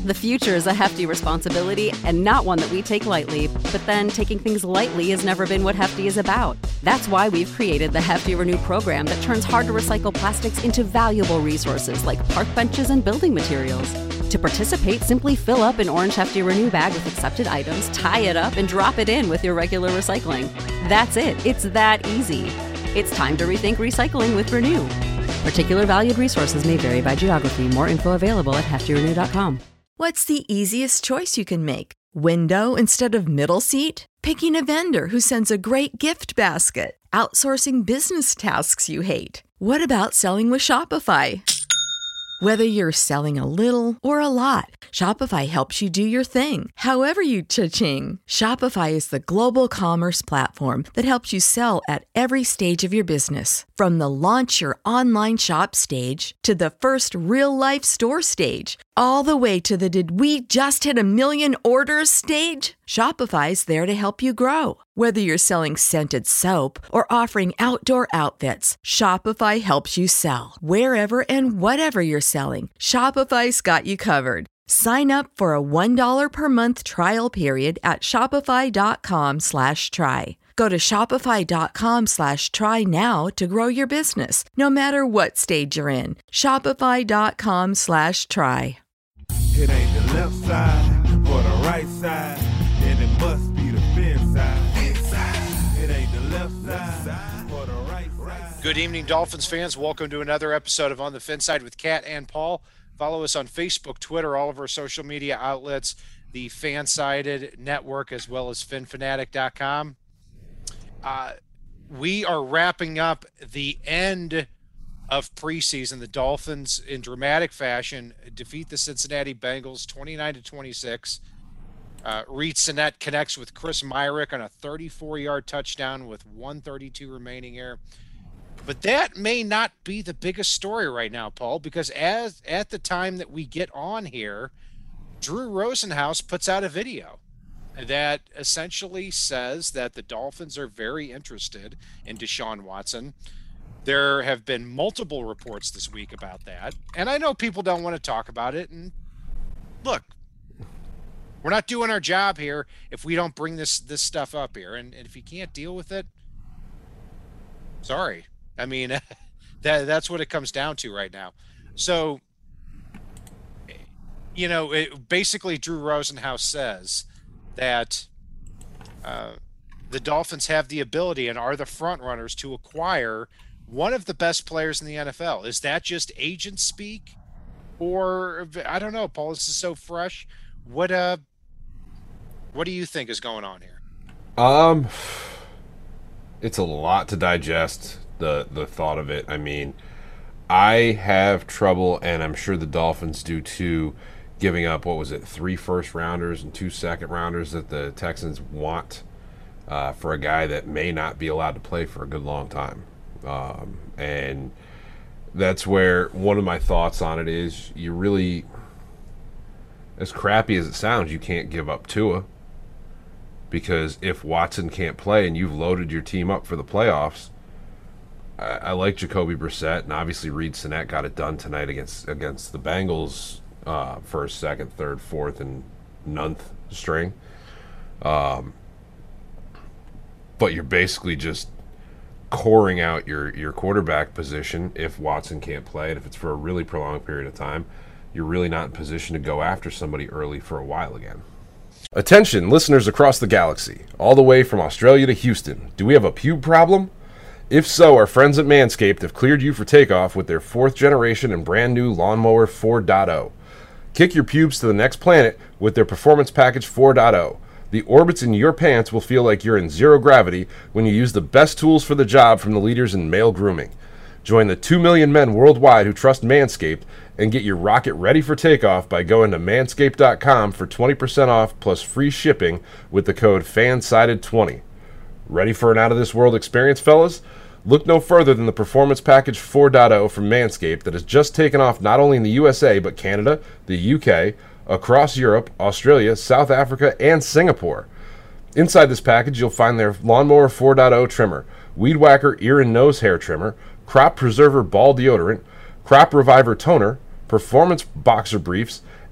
The future is a hefty responsibility and not one that we take lightly, but then taking things lightly has never been what Hefty is about. That's why we've created the Hefty Renew program that turns hard-to-recycle plastics into valuable resources like park benches and building materials. To participate, simply fill up an orange Hefty Renew bag with accepted items, tie it up, and drop it in with your regular recycling. That's it. It's that easy. It's time to rethink recycling with Renew. Particular valued resources may vary by geography. More info available at heftyrenew.com. What's the easiest choice you can make? Window instead of middle seat? Picking a vendor who sends a great gift basket? Outsourcing business tasks you hate? What about selling with Shopify? Whether you're selling a little or a lot, Shopify helps you do your thing, however you cha-ching. Shopify is the global commerce platform that helps you sell at every stage of your business. From the launch your online shop stage to the first real-life store stage, all the way to the did we just hit 1 million orders stage. Shopify's there to help you grow. Whether you're selling scented soap or offering outdoor outfits, Shopify helps you sell. Wherever and whatever you're selling, Shopify's got you covered. Sign up for a $1 per month trial period at shopify.com/try. Go to shopify.com/try now to grow your business, no matter what stage you're in. Shopify.com/try. It ain't the left side or the right side, and it must be the fin side. It ain't the left side or the right side. Good evening, Dolphins fans. Welcome to another episode of On the Fin Side with Kat and Paul. Follow us on Facebook, Twitter, all of our social media outlets, the Fansided Network, as well as finfanatic.com. We are wrapping up the end of preseason. The Dolphins, in dramatic fashion, defeat the Cincinnati Bengals 29-26. Reed Sinnett connects with Chris Myrick on a 34-yard touchdown with 1:32 remaining here. But that may not be the biggest story right now, Paul, because at the time that we get on here, Drew Rosenhaus puts out a video that essentially says that the Dolphins are very interested in Deshaun Watson. There have been multiple reports this week about that, and I know people don't want to talk about it. And look, we're not doing our job here if we don't bring this stuff up here. And if you can't deal with it, sorry. I mean, that's what it comes down to right now. So, you know, basically Drew Rosenhaus says that the Dolphins have the ability and are the front runners to acquire one of the best players in the NFL. Is that just agent speak? Or, I don't know, Paul, this is so fresh. What do you think is going on here? It's a lot to digest, the thought of it. I mean, I have trouble, and I'm sure the Dolphins do too, giving up, 3 first-rounders and 2 second-rounders that the Texans want for a guy that may not be allowed to play for a good long time. And that's where one of my thoughts on it is, you really, as crappy as it sounds, you can't give up Tua, because if Watson can't play and you've loaded your team up for the playoffs, I like Jacoby Brissett, and obviously Reed Sinnett got it done tonight against the Bengals, first, second, third, fourth, and nth string. But you're basically just coring out your quarterback position if Watson can't play, and if it's for a really prolonged period of time, you're really not in position to go after somebody early for a while again. Attention, listeners across the galaxy, all the way from Australia to Houston. Do we have a pube problem? If so, our friends at Manscaped have cleared you for takeoff with their 4th generation and brand new Lawnmower 4.0. Kick your pubes to the next planet with their Performance Package 4.0. The orbits in your pants will feel like you're in zero gravity when you use the best tools for the job from the leaders in male grooming. Join the 2 million men worldwide who trust Manscaped and get your rocket ready for takeoff by going to manscaped.com for 20% off plus free shipping with the code FANSIDED20. Ready for an out-of-this-world experience, fellas? Look no further than the Performance Package 4.0 from Manscaped that has just taken off not only in the USA, but Canada, the UK, across Europe, Australia, South Africa, and Singapore. Inside this package, you'll find their Lawnmower 4.0 trimmer, Weed Whacker ear and nose hair trimmer, Crop Preserver ball deodorant, Crop Reviver toner, Performance boxer briefs,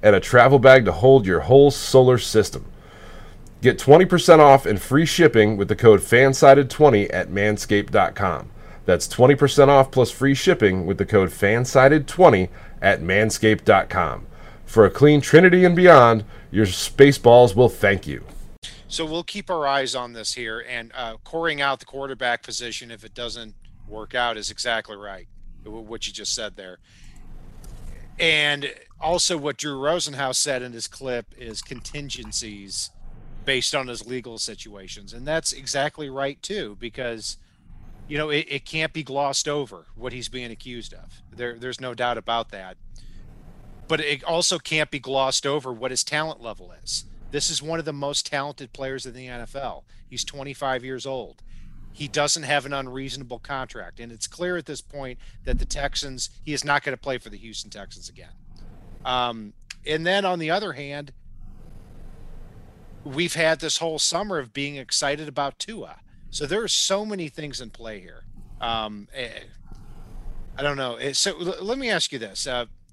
and a travel bag to hold your whole solar system. Get 20% off and free shipping with the code FANSIDED20 at manscaped.com. That's 20% off plus free shipping with the code FANSIDED20 at manscaped.com. For a clean Trinity and beyond, your Spaceballs will thank you. So we'll keep our eyes on this here, and coring out the quarterback position if it doesn't work out is exactly right, what you just said there. And also what Drew Rosenhaus said in his clip is contingencies based on his legal situations. And that's exactly right, too, because, you know, it can't be glossed over what he's being accused of. There's no doubt about that. But it also can't be glossed over what his talent level is. This is one of the most talented players in the NFL. He's 25 years old. He doesn't have an unreasonable contract. And it's clear at this point that the Texans, he is not going to play for the Houston Texans again. And then on the other hand, we've had this whole summer of being excited about Tua. So there are so many things in play here. I don't know. So let me ask you this.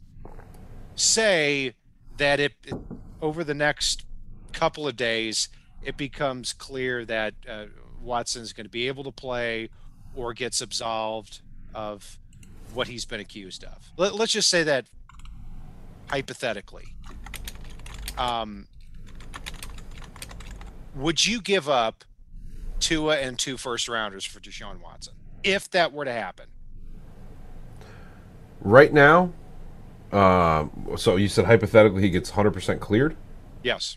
Say that over the next couple of days, it becomes clear that Watson is going to be able to play or gets absolved of what he's been accused of. Let's just say that hypothetically. Would you give up Tua and 2 first-rounders for Deshaun Watson if that were to happen? Right now, so you said hypothetically he gets 100% cleared? Yes.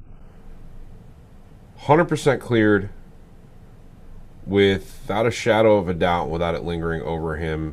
100% cleared without a shadow of a doubt, without it lingering over him,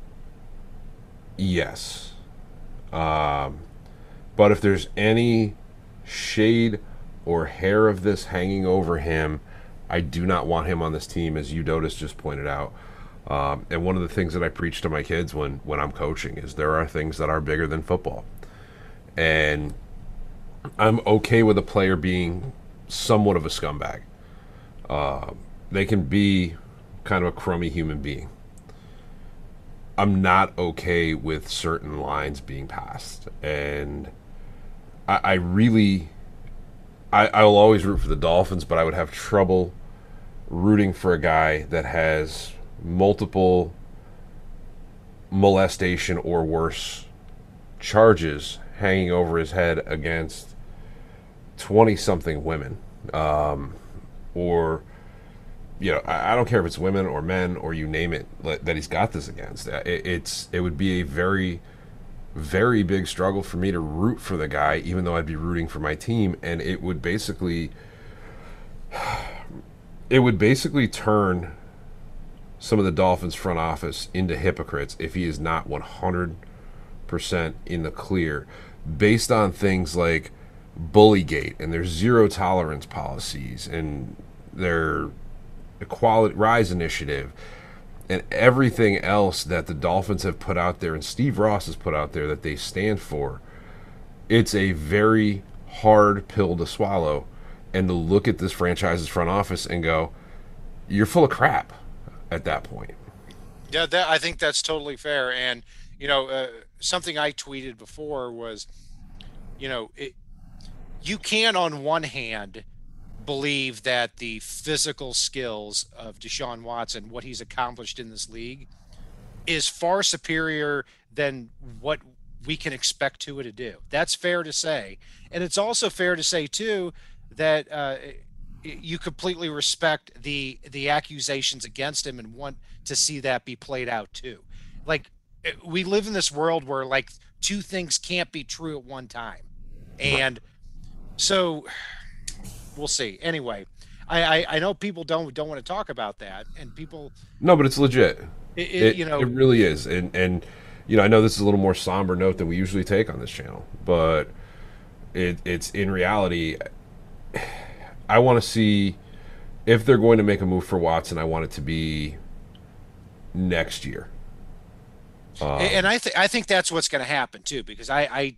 yes. But if there's any shade or hair of this hanging over him, I do not want him on this team, as Eudotis just pointed out. And one of the things that I preach to my kids when I'm coaching is there are things that are bigger than football. And I'm okay with a player being somewhat of a scumbag. They can be kind of a crummy human being. I'm not okay with certain lines being passed. And I will always root for the Dolphins, but I would have trouble rooting for a guy that has multiple molestation or worse charges hanging over his head against 20-something women. Or, you know, I don't care if it's women or men or you name it that he's got this against. It would be a very, very big struggle for me to root for the guy, even though I'd be rooting for my team, and it would basically turn some of the Dolphins front office into hypocrites if he is not 100% in the clear, based on things like Bullygate and their zero tolerance policies and their Equality Rise initiative and everything else that the Dolphins have put out there and Steve Ross has put out there that they stand for. It's a very hard pill to swallow, and to look at this franchise's front office and go, you're full of crap at that point. Yeah, I think that's totally fair. And, you know, something I tweeted before was, you know, you can, on one hand, believe that the physical skills of Deshaun Watson, what he's accomplished in this league, is far superior than what we can expect Tua to do. That's fair to say. And it's also fair to say, too, that you completely respect the accusations against him and want to see that be played out, too. Like, we live in this world where, like, 2 things can't be true at one time. And so we'll see. Anyway, I know people don't want to talk about that, and people. No, but it's legit. You know, it really is. And you know, I know this is a little more somber note than we usually take on this channel, but it's in reality. I want to see if they're going to make a move for Watson. I want it to be next year. And I think that's what's going to happen too, because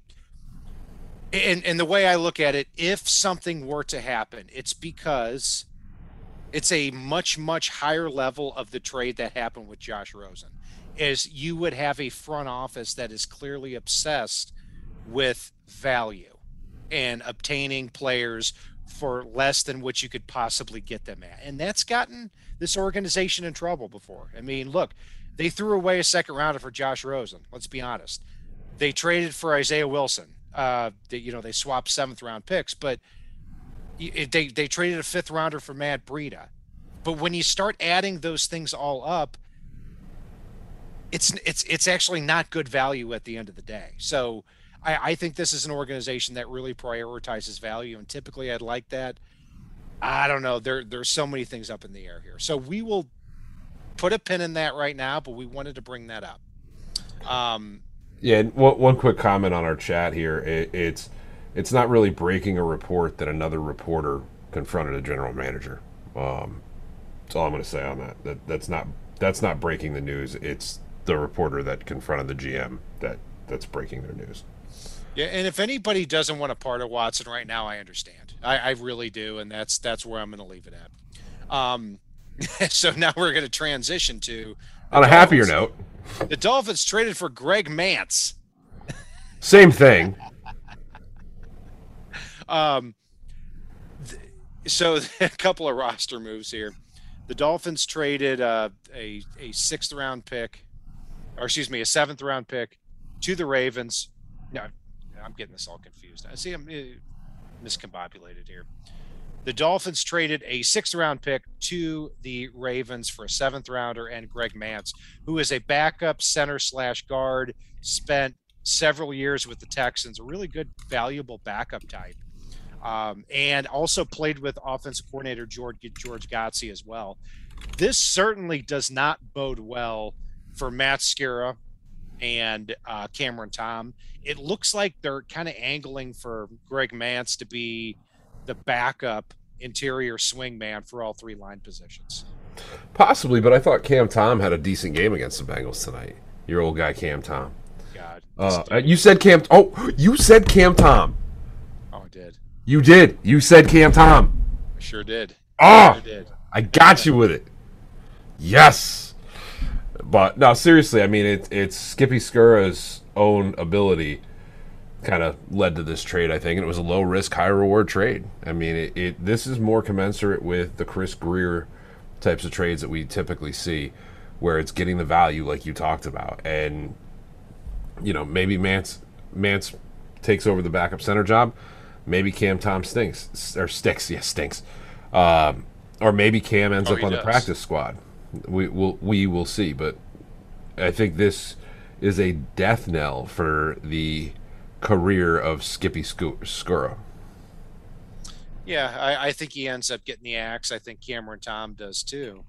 and the way I look at it, if something were to happen, it's because it's a much, much higher level of the trade that happened with Josh Rosen, is you would have a front office that is clearly obsessed with value and obtaining players for less than what you could possibly get them at. And that's gotten this organization in trouble before. I mean, look, they threw away a second rounder for Josh Rosen. Let's be honest. They traded for Isaiah Wilson. They swapped 7th-round picks, but they traded a 5th rounder for Matt Breida. But when you start adding those things all up, it's actually not good value at the end of the day. So I think this is an organization that really prioritizes value, and typically I'd like that. I don't know. There's so many things up in the air here. So we will put a pin in that right now, but we wanted to bring that up. Yeah, one quick comment on our chat here. It's not really breaking a report that another reporter confronted a general manager. That's all I'm going to say on that. That's not breaking the news. It's the reporter that confronted the GM that's breaking their news. Yeah, and if anybody doesn't want a part of Watson right now, I understand. I really do, and that's where I'm going to leave it at. So now we're going to transition to on a happier note. The Dolphins traded for Greg Mance. Same thing. So a couple of roster moves here. The Dolphins traded a 6th-round pick, or excuse me, a 7th-round pick to the Ravens. No, I'm getting this all confused. I see I'm miscombobulated here. The Dolphins traded a 6th-round pick to the Ravens for a 7th-rounder and Greg Mance, who is a backup center/guard, spent several years with the Texans, a really good, valuable backup type, and also played with offensive coordinator George Godsey as well. This certainly does not bode well for Matt Skura and Cameron Tom. It looks like they're kind of angling for Greg Mance to be the backup interior swing man for all 3 line positions. Possibly, but I thought Cam Tom had a decent game against the Bengals tonight. Your old guy, Cam Tom. God. You said Cam. Oh, you said Cam Tom. Oh, I did. You did. You said Cam Tom. I sure did. Oh, sure did. I got you with it. Yes. But no, seriously, I mean, it's Skippy Skura's own ability kind of led to this trade, I think, and it was a low risk, high reward trade. I mean, this is more commensurate with the Chris Grier types of trades that we typically see, where it's getting the value like you talked about, and maybe Mance takes over the backup center job, maybe Cam Tom stinks, or maybe Cam ends up on the practice squad. We will see, but I think this is a death knell for the career of Skippy Skura. Yeah, I think he ends up getting the axe. I think Cameron Tom does too.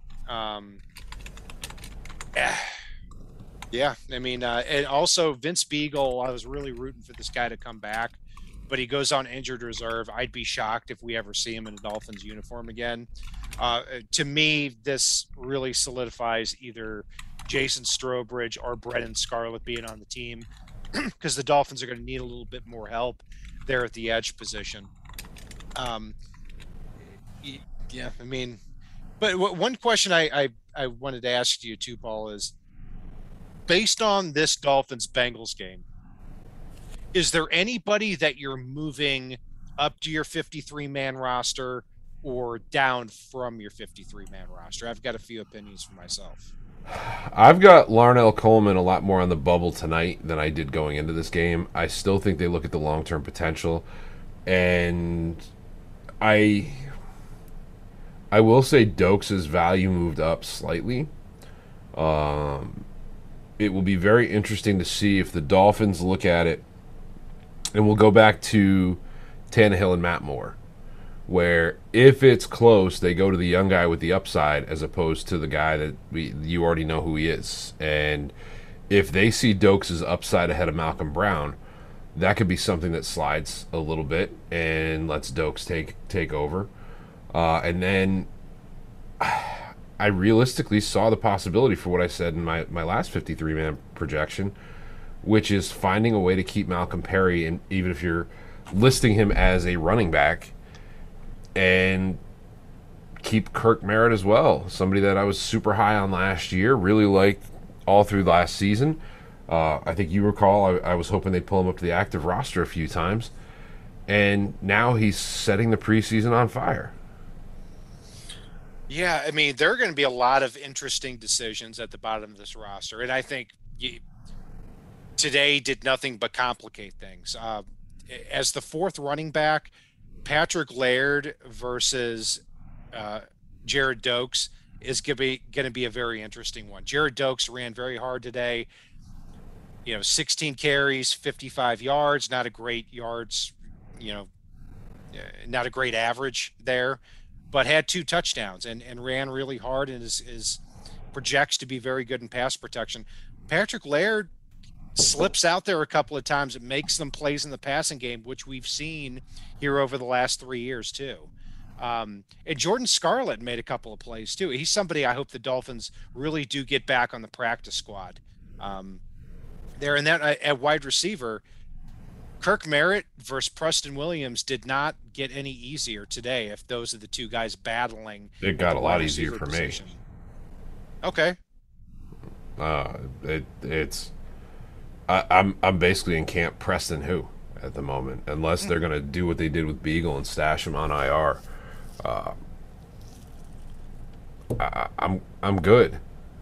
Yeah, I mean, and also Vince Beagle, I was really rooting for this guy to come back, but he goes on injured reserve. I'd be shocked if we ever see him in a Dolphins uniform again. To me, this really solidifies either Jason Strobridge or Brennan Scarlett being on the team, because the Dolphins are going to need a little bit more help there at the edge position. Yeah, I mean, but one question I wanted to ask you too, Paul, is based on this Dolphins-Bengals game, is there anybody that you're moving up to your 53-man roster or down from your 53-man roster? I've got a few opinions for myself. I've got Larnell Coleman a lot more on the bubble tonight than I did going into this game. I still think they look at the long-term potential, and I will say Dokes' value moved up slightly. It will be very interesting to see if the Dolphins look at it, and we'll go back to Tannehill and Matt Moore, where if it's close, they go to the young guy with the upside as opposed to the guy that you already know who he is. And if they see Dokes' upside ahead of Malcolm Brown, that could be something that slides a little bit and lets Dokes take over. And then I realistically saw the possibility for what I said in my last 53-man projection, which is finding a way to keep Malcolm Perry, and even if you're listing him as a running back, and keep Kirk Merritt as well, somebody that I was super high on last year, really liked all through last season. I think you recall I was hoping they'd pull him up to the active roster a few times, and now he's setting the preseason on fire. Yeah, I mean, there are going to be a lot of interesting decisions at the bottom of this roster, and I think today did nothing but complicate things. As the fourth running back, Patrick Laird versus Jared Dokes is going to be a very interesting one. Jared Dokes ran very hard today. 16 carries, 55 yards, not a great yards, not a great average there, but had 2 touchdowns and ran really hard and is projects to be very good in pass protection. Patrick Laird slips out there a couple of times. It makes them plays in the passing game, which we've seen here over the last 3 years too. And Jordan Scarlett made a couple of plays too. He's somebody I hope the Dolphins really do get back on the practice squad. There and then at wide receiver, Kirk Merritt versus Preston Williams did not get any easier today. If those are the two guys battling, it got a lot easier for me. Okay. I'm basically in camp Preston who at the moment, unless they're going to do what they did with Beagle and stash him on IR. I'm good.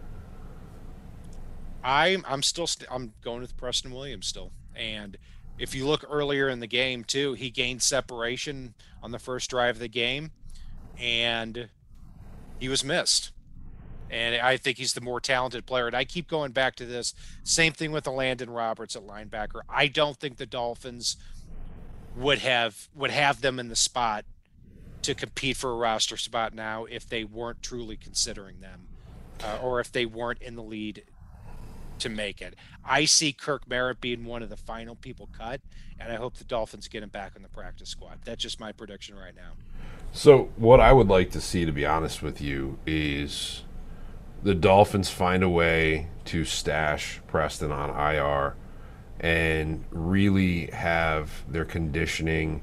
I'm going with Preston Williams still. And if you look earlier in the game too, he gained separation on the first drive of the game and he was missed. And I think he's the more talented player. And I keep going back to this. Same thing with the Landon Roberts at linebacker. I don't think the Dolphins would have them in the spot to compete for a roster spot now if they weren't truly considering them, or if they weren't in the lead to make it. I see Kirk Merritt being one of the final people cut, and I hope the Dolphins get him back on the practice squad. That's just my prediction right now. So what I would like to see, to be honest with you, is the Dolphins find a way to stash Preston on IR and really have their conditioning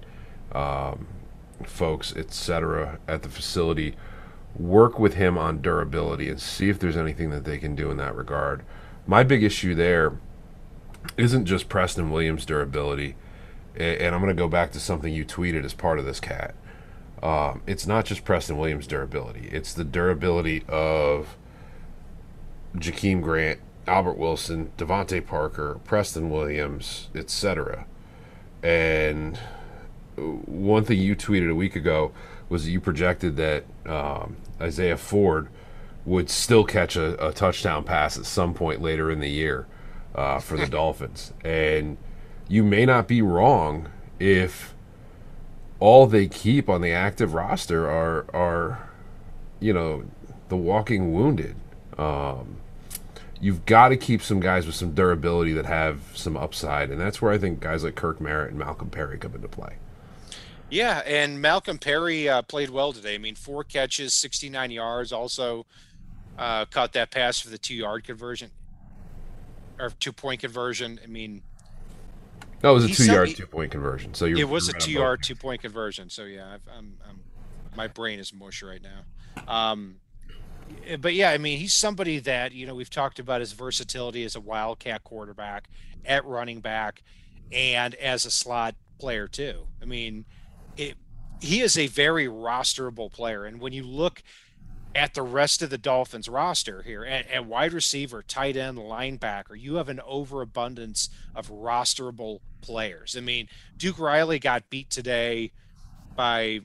folks, etc., at the facility work with him on durability and see if there's anything that they can do in that regard. My big issue there isn't just Preston Williams' durability, and I'm going to go back to something you tweeted as part of this, Cat. It's not just Preston Williams' durability. It's the durability of Jakeem Grant, Albert Wilson, Devontae Parker, Preston Williams, etc. And one thing you tweeted a week ago was that you projected that Isaiah Ford would still catch a touchdown pass at some point later in the year for the Dolphins. And you may not be wrong if all they keep on the active roster are the walking wounded. You've got to keep some guys with some durability that have some upside, and that's where I think guys like Kirk Merritt and Malcolm Perry come into play. Yeah, and Malcolm Perry played well today. I mean, 4 catches, 69 yards, also caught that pass for the 2-yard conversion or 2-point conversion. I mean, that was a 2-yard 2-point conversion. So it was a 2-yard 2-point conversion. So yeah, my brain is mush right now. But yeah, I mean, he's somebody that we've talked about his versatility as a wildcat quarterback, at running back, and as a slot player too. I mean, he is a very rosterable player, and when you look at the rest of the Dolphins roster here at wide receiver, tight end, linebacker, you have an overabundance of rosterable players. I mean, Duke Riley got beat today by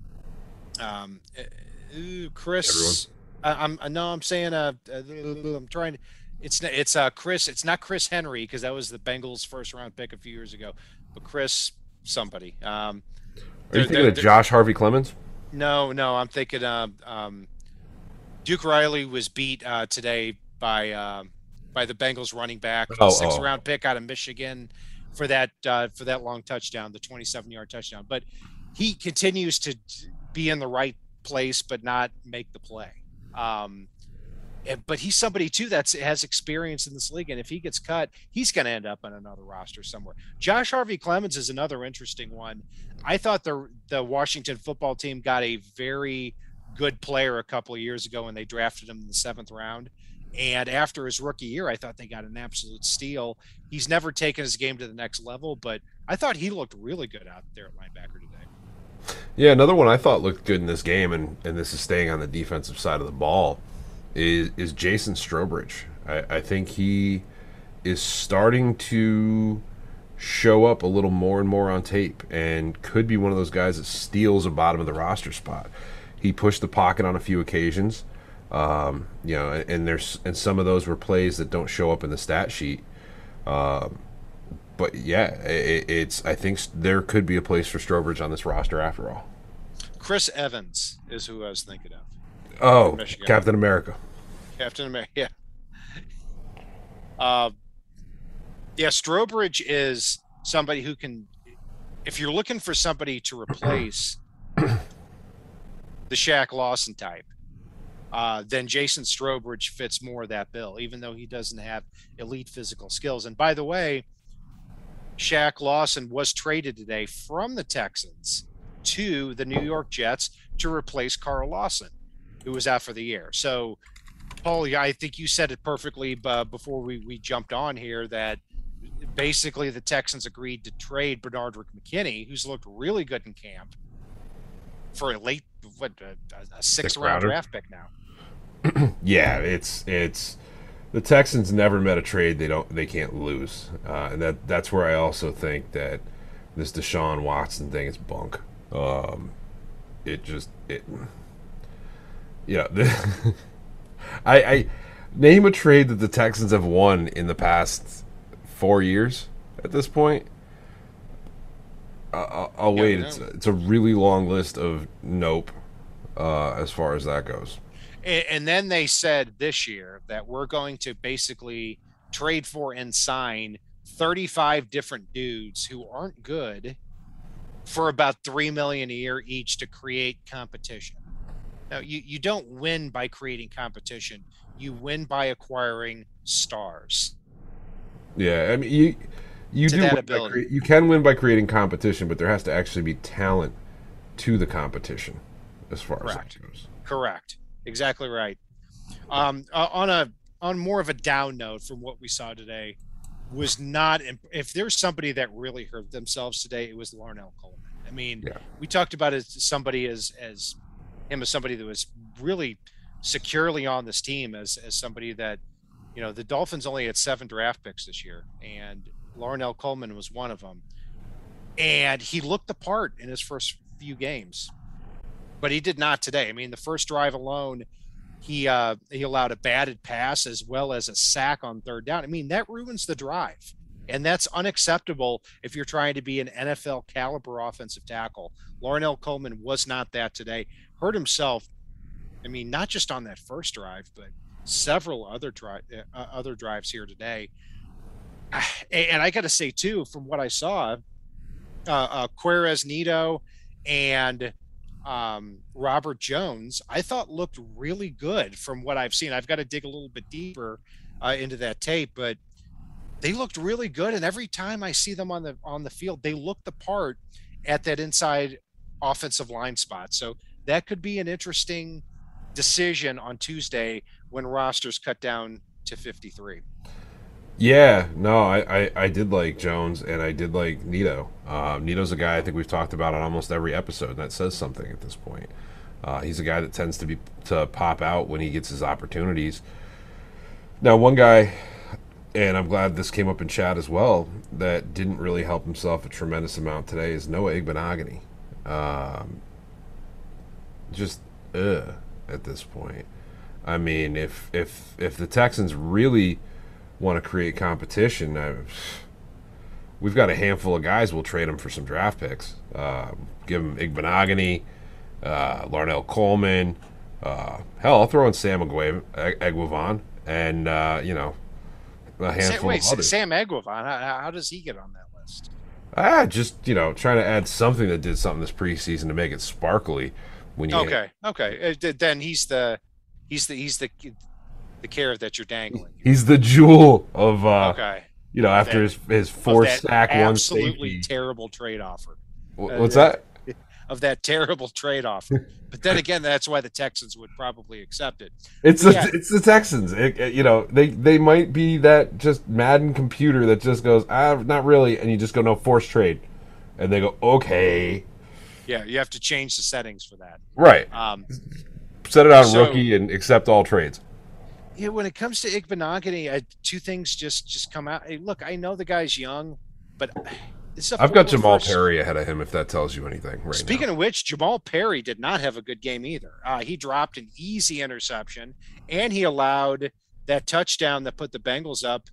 Chris. I'm trying. It's Chris. It's not Chris Henry, because that was the Bengals' first round pick a few years ago, but Chris somebody. Are you thinking of Josh Harvey Clemens? No, I'm thinking Duke Riley was beat today by the Bengals running back, sixth round pick out of Michigan for that long touchdown, the 27-yard touchdown. But he continues to be in the right place but not make the play. But he's somebody too that has experience in this league, and if he gets cut, he's going to end up on another roster somewhere. Josh Harvey Clemens is another interesting one. I thought the Washington football team got a very good player a couple of years ago when they drafted him in the 7th round, And after his rookie year, I thought they got an absolute steal. He's never taken his game to the next level, but I thought he looked really good out there at linebacker today. Yeah, another one I thought looked good in this game, and this is staying on the defensive side of the ball, is Jason Strobridge. I think he is starting to show up a little more and more on tape and could be one of those guys that steals a bottom of the roster spot. He pushed the pocket on a few occasions. And some of those were plays that don't show up in the stat sheet. But yeah, I think there could be a place for Strobridge on this roster after all. Chris Evans is who I was thinking of. Oh, Captain America. Captain America, yeah. Strobridge is somebody who can, if you're looking for somebody to replace the Shaq Lawson type, then Jason Strobridge fits more of that bill, even though he doesn't have elite physical skills. And by the way, Shaq Lawson was traded today from the Texans to the New York Jets to replace Carl Lawson, who was out for the year. So, Paul, I think you said it perfectly before we jumped on here that basically the Texans agreed to trade Bernard McKinney, who's looked really good in camp, for a late, a sixth-round draft pick now. Yeah, it's the Texans never met a trade they can't lose, and that's where I also think that this Deshaun Watson thing is bunk. I name a trade that the Texans have won in the past 4 years. At this point, I'll wait. It's a really long list of nope as far as that goes. And then they said this year that we're going to basically trade for and sign 35 different dudes who aren't good for about $3 million a year each to create competition. Now, you don't win by creating competition. You win by acquiring stars. Yeah, I mean, you can win by creating competition, but there has to actually be talent to the competition as far as that goes. Correct. Exactly right. On more of a down note from what we saw today, was not if there's somebody that really hurt themselves today, it was Larnell Coleman. I mean, we talked about it as somebody as somebody that was really securely on this team as somebody that, you know, the Dolphins only had 7 draft picks this year, and Larnell Coleman was one of them. And he looked the part in his first few games, but he did not today. I mean, the first drive alone, he allowed a batted pass as well as a sack on third down. I mean, that ruins the drive, and that's unacceptable if you're trying to be an NFL caliber offensive tackle. Larnell Coleman was not that today. Hurt himself. I mean, not just on that first drive, but several other drives here today. And I got to say too, from what I saw, Querez Nito and Robert Jones, I thought looked really good from what I've seen. I've got to dig a little bit deeper into that tape, but they looked really good. And every time I see them on the field, they look the part at that inside offensive line spot. So that could be an interesting decision on Tuesday when rosters cut down to 53. Yeah, no, I did like Jones, and I did like Nito. Nito's a guy I think we've talked about on almost every episode, and that says something at this point. He's a guy that tends to pop out when he gets his opportunities. Now, one guy, and I'm glad this came up in chat as well, that didn't really help himself a tremendous amount today is Noah Igbenogany. At this point. I mean, if the Texans really want to create competition, we've got a handful of guys. We'll trade them for some draft picks. Give them Igbenogany, Larnell Coleman. Hell, I'll throw in Sam Eguavoen, and a handful of others. Sam Eguavoen, how does he get on that list? Just trying to add something that did something this preseason to make it sparkly. When you okay. Then he's the carrot that you're dangling. He's the jewel of after his 4 sack, 1 absolutely safety. Terrible trade offer. What's that? of that terrible trade-off. But then again, that's why the Texans would probably accept it. It's the Texans. They might be that just Madden computer that just goes, not really, and you just go, no, force trade. And they go, okay. Yeah, you have to change the settings for that. Right. Set it on rookie and accept all trades. Yeah, when it comes to Igbinoghene, two things just come out. Hey, look, I know the guy's young, but I've got Jamal Perry ahead of him, if that tells you anything. Right. Speaking of which, Jamal Perry did not have a good game either. He dropped an easy interception, and he allowed that touchdown that put the Bengals up,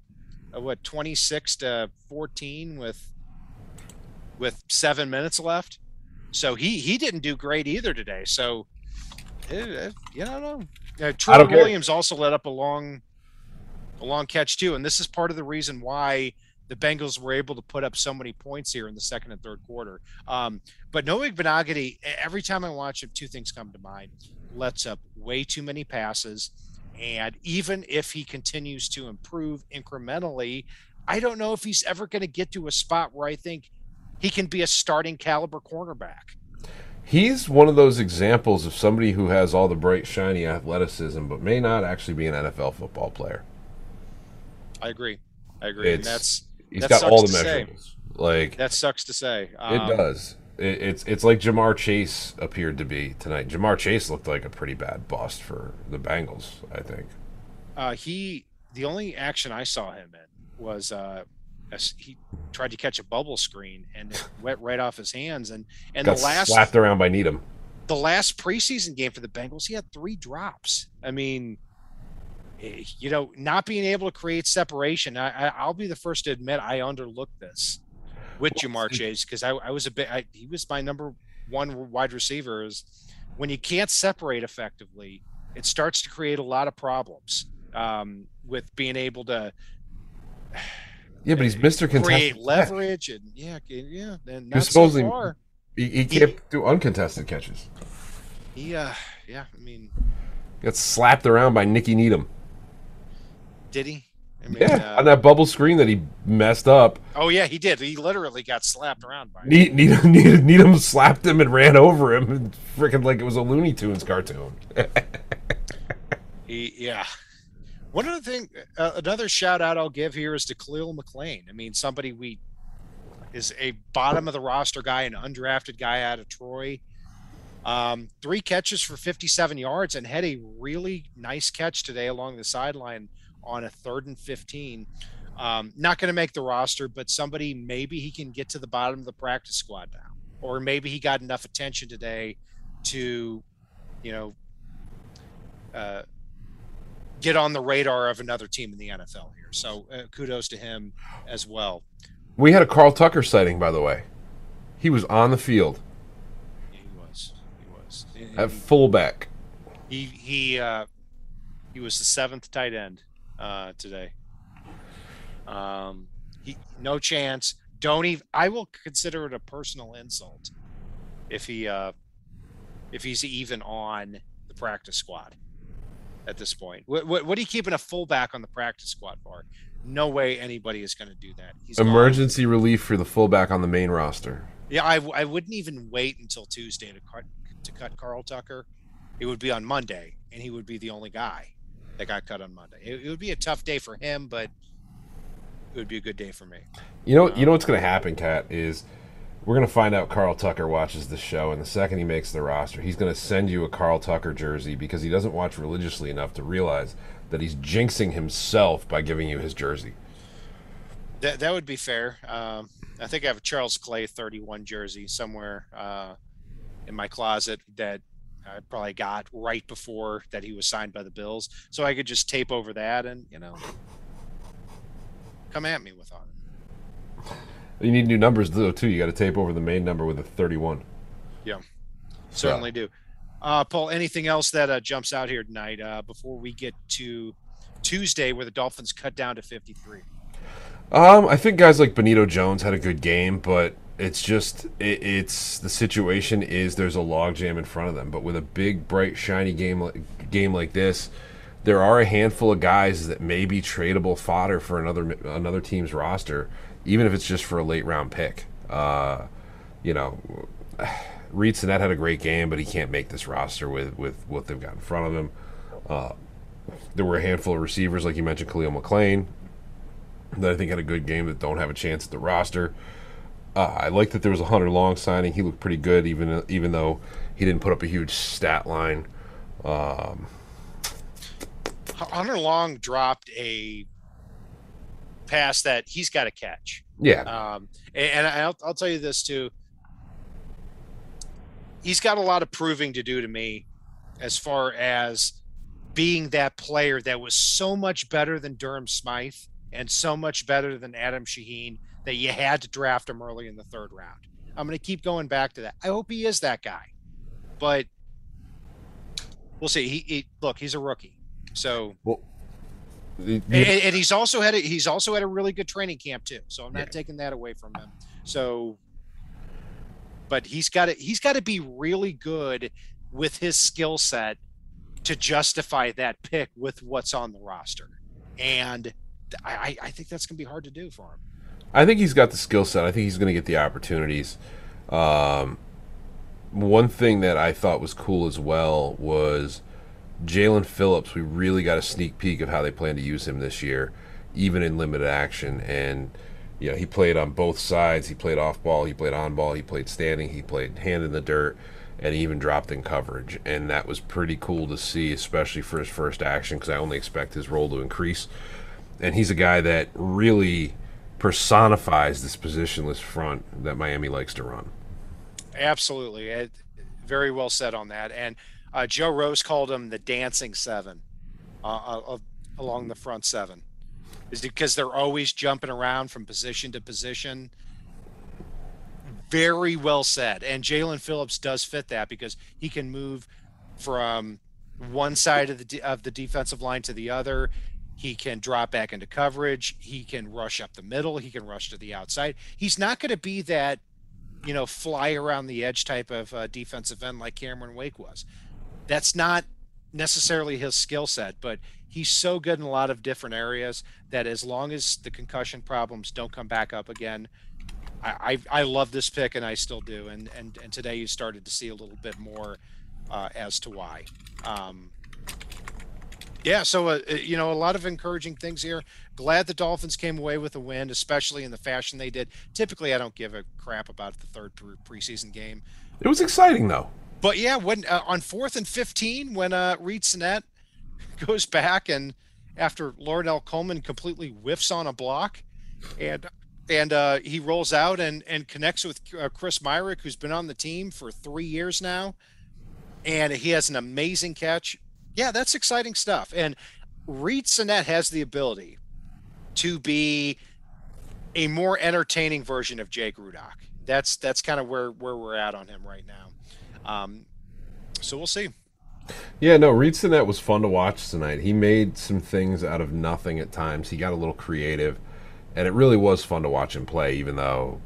26-14 with 7 minutes left. So he didn't do great either today. So I don't know. Troy Williams also let up a long catch too, and this is part of the reason why the Bengals were able to put up so many points here in the second and third quarter. But Noah Igbinoghene, every time I watch him, two things come to mind. Lets up way too many passes, and even if he continues to improve incrementally, I don't know if he's ever going to get to a spot where I think he can be a starting caliber cornerback. He's one of those examples of somebody who has all the bright, shiny athleticism, but may not actually be an NFL football player. I agree. He's got all the measurables. Like, that sucks to say. It does. It's like Jamar Chase appeared to be tonight. Jamar Chase looked like a pretty bad bust for the Bengals, I think. The only action I saw him in was he tried to catch a bubble screen and it went right off his hands, and got slapped around by Needham. The last preseason game for the Bengals, he had 3 drops. I mean, not being able to create separation. I'll be the first to admit I underlooked this with Jamar Chase, because I was he was my number 1 wide receiver. Is when you can't separate effectively, it starts to create a lot of problems with being able to. Yeah, but he's Mr. Contested create leverage and and not supposedly so far. He can't do uncontested catches. I mean, got slapped around by Nicky Needham. Did he? I mean, on that bubble screen that he messed up. Oh yeah, he did. He literally got slapped around by him. Needham slapped him and ran over him, freaking like it was a Looney Tunes cartoon. One other thing, another shout out I'll give here is to Khalil McLean. I mean, somebody is a bottom of the roster guy, an undrafted guy out of Troy. 3 catches for 57 yards and had a really nice catch today along the sideline on a 3rd and 15. Not going to make the roster, but somebody, maybe he can get to the bottom of the practice squad now, or maybe he got enough attention today to, get on the radar of another team in the NFL here. So kudos to him as well. We had a Carl Tucker sighting, by the way. He was on the field. Yeah, he was. At fullback. He was the 7th tight end today. No chance. Don't even. I will consider it a personal insult if he's even on the practice squad at this point. What are you keeping a fullback on the practice squad for? No way anybody is going to do that. He's emergency relief for the fullback on the main roster. Yeah, I wouldn't even wait until Tuesday to cut Carl Tucker. It would be on Monday, and he would be the only guy that got cut on Monday. It would be a tough day for him, but it would be a good day for me. You know what's going to happen, Kat, is we're going to find out Carl Tucker watches the show, and the second he makes the roster, he's going to send you a Carl Tucker jersey because he doesn't watch religiously enough to realize that he's jinxing himself by giving you his jersey. That would be fair. I think I have a Charles Clay 31 jersey somewhere in my closet that I probably got right before that he was signed by the Bills. So I could just tape over that and, come at me with on it. You need new numbers, though, too. You got to tape over the main number with a 31. Yeah, certainly do. Paul, anything else that jumps out here tonight before we get to Tuesday where the Dolphins cut down to 53? I think guys like Benito Jones had a good game, but it's just it's the situation is there's a logjam in front of them. But with a big, bright, shiny game like this, there are a handful of guys that may be tradable fodder for another team's roster, even if it's just for a late round pick. Reed Sinnett had a great game, but he can't make this roster with what they've got in front of him. There were a handful of receivers, like you mentioned, Khalil McLean, that I think had a good game that don't have a chance at the roster. I like that there was a Hunter Long signing. He looked pretty good, even though he didn't put up a huge stat line. Hunter Long dropped a pass that he's got to catch. Yeah. And I'll tell you this too. He's got a lot of proving to do to me as far as being that player that was so much better than Durham Smythe and so much better than Adam Shaheen that you had to draft him early in the 3rd round. I'm going to keep going back to that. I hope he is that guy, but we'll see. Look, he's a rookie. So, and he's also had a really good training camp too. So I'm not taking that away from him. So, but he's got to be really good with his skill set to justify that pick with what's on the roster. And I think that's going to be hard to do for him. I think he's got the skill set. I think he's going to get the opportunities. One thing that I thought was cool as well was Jalen Phillips. We really got a sneak peek of how they plan to use him this year, even in limited action. And he played on both sides. He played off ball. He played on ball. He played standing. He played hand in the dirt. And he even dropped in coverage. And that was pretty cool to see, especially for his first action, because I only expect his role to increase. And he's a guy that really personifies this positionless front that Miami likes to run. Absolutely. Very well said on that. And Joe Rose called him the dancing 7 along the front 7. Is because they're always jumping around from position to position. Very well said. And Jalen Phillips does fit that because he can move from one side of the defensive line to the other. He can drop back into coverage. He can rush up the middle. He can rush to the outside. He's not going to be that, fly around the edge type of defensive end like Cameron Wake was. That's not necessarily his skill set, but he's so good in a lot of different areas that as long as the concussion problems don't come back up again, I love this pick, and I still do. And today you started to see a little bit more as to why. So, a lot of encouraging things here. Glad the Dolphins came away with a win, especially in the fashion they did. Typically, I don't give a crap about the 3rd preseason game. It was exciting, though. But, when on 4th and 15, when Reed Sinnett goes back and after Lordell Coleman completely whiffs on a block and he rolls out and connects with Chris Myrick, who's been on the team for 3 years now, and he has an amazing catch. Yeah, that's exciting stuff. And Reed Sinnett has the ability to be a more entertaining version of Jake Rudock. That's kind of where we're at on him right now. So we'll see. Yeah, no, Reed Sinnett was fun to watch tonight. He made some things out of nothing at times. He got a little creative, and it really was fun to watch him play, even though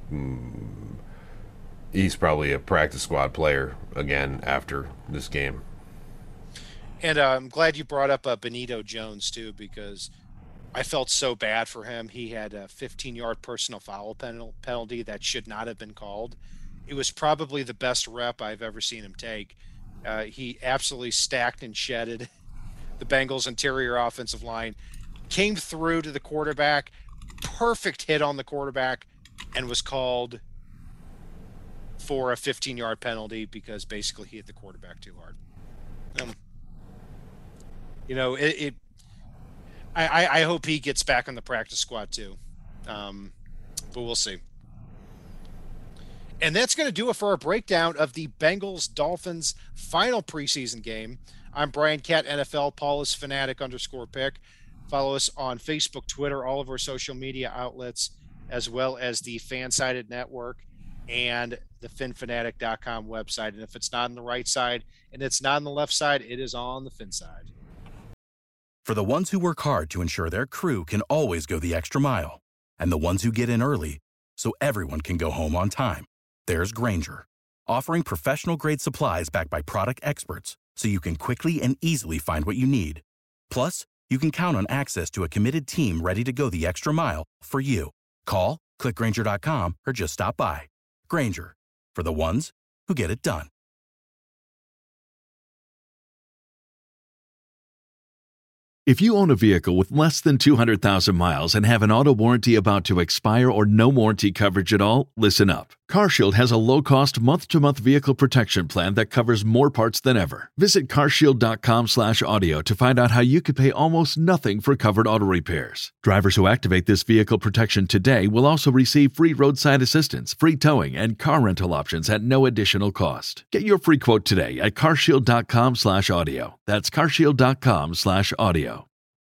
he's probably a practice squad player again after this game. And I'm glad you brought up Benito Jones, too, because I felt so bad for him. He had a 15-yard personal foul penalty that should not have been called. It was probably the best rep I've ever seen him take. He absolutely stacked and shedded the Bengals' interior offensive line, came through to the quarterback, perfect hit on the quarterback, and was called for a 15-yard penalty because basically he hit the quarterback too hard. I hope he gets back on the practice squad too. But we'll see. And that's going to do it for our breakdown of the Bengals-Dolphins final preseason game. I'm Brian Catt, NFL. Paul is Fanatic_pick. Follow us on Facebook, Twitter, all of our social media outlets, as well as the Fansided Network and the FinFanatic.com website. And if it's not on the right side and it's not on the left side, it is on the Fin side. For the ones who work hard to ensure their crew can always go the extra mile, and the ones who get in early so everyone can go home on time, there's Grainger, offering professional-grade supplies backed by product experts so you can quickly and easily find what you need. Plus, you can count on access to a committed team ready to go the extra mile for you. Call, click Grainger.com, or just stop by. Grainger, for the ones who get it done. If you own a vehicle with less than 200,000 miles and have an auto warranty about to expire or no warranty coverage at all, listen up. CarShield has a low-cost month-to-month vehicle protection plan that covers more parts than ever. Visit carshield.com/audio to find out how you could pay almost nothing for covered auto repairs. Drivers who activate this vehicle protection today will also receive free roadside assistance, free towing, and car rental options at no additional cost. Get your free quote today at carshield.com/audio. That's carshield.com/audio.